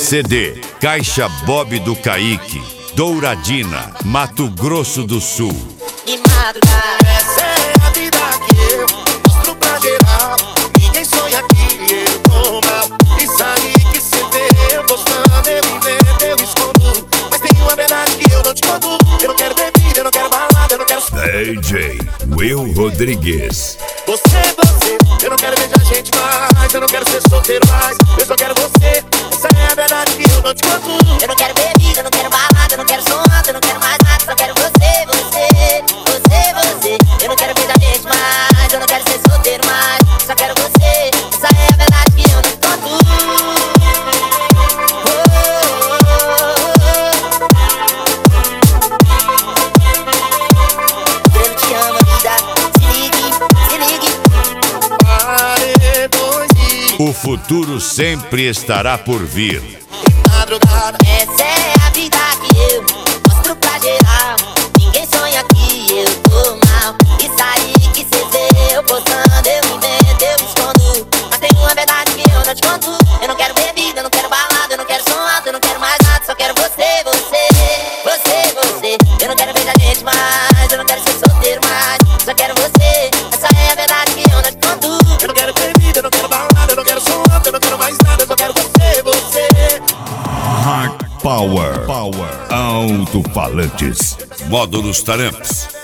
ABCD, Caixa Bob do Caique, Douradina, Mato Grosso do Sul. E madrugada, essa é a vida que eu mostro pra geral. Ninguém sonha que eu tô mal. Isso aí que cê vê, eu postando, eu invento, eu escondo. Mas tem uma verdade que eu não te conto. Eu não quero bebida, eu não quero balada, eu não quero... DJ Will Rodrigues. Você, eu não quero beijar gente mais. Eu não quero ser solteiro mais. Eu só quero você, essa é a verdade que eu não te conto. Eu não quero bebida, eu não quero balada, eu não quero som alto, eu não quero mais nada, só quero você, você, você, você. Eu não quero beijar gente mais, eu não quero ser solteiro mais, só quero você, essa é a verdade que eu não te conto. Eu te amo, vida, se ligue. O futuro sempre estará por vir. Madrugada, Essa é a vida que eu mostro pra geral. Ninguém sonha que eu tô mal. Isso aí que cê vê, eu postando, eu invento, eu escondo. Mas tem uma verdade que eu não te conto. Eu não quero bebida, eu não quero balada, eu não quero som alto, eu não quero mais nada, só quero você, você, você, você. Eu não quero beijar gente mais, eu não quero ser solteiro mais, só quero você, essa é a verdade que eu não te conto. eu não quero bebida, eu não quero balada, eu não quero som alto, eu não quero mais nada, eu só quero você, você. Power. Alto-falantes. Módulos Taramps.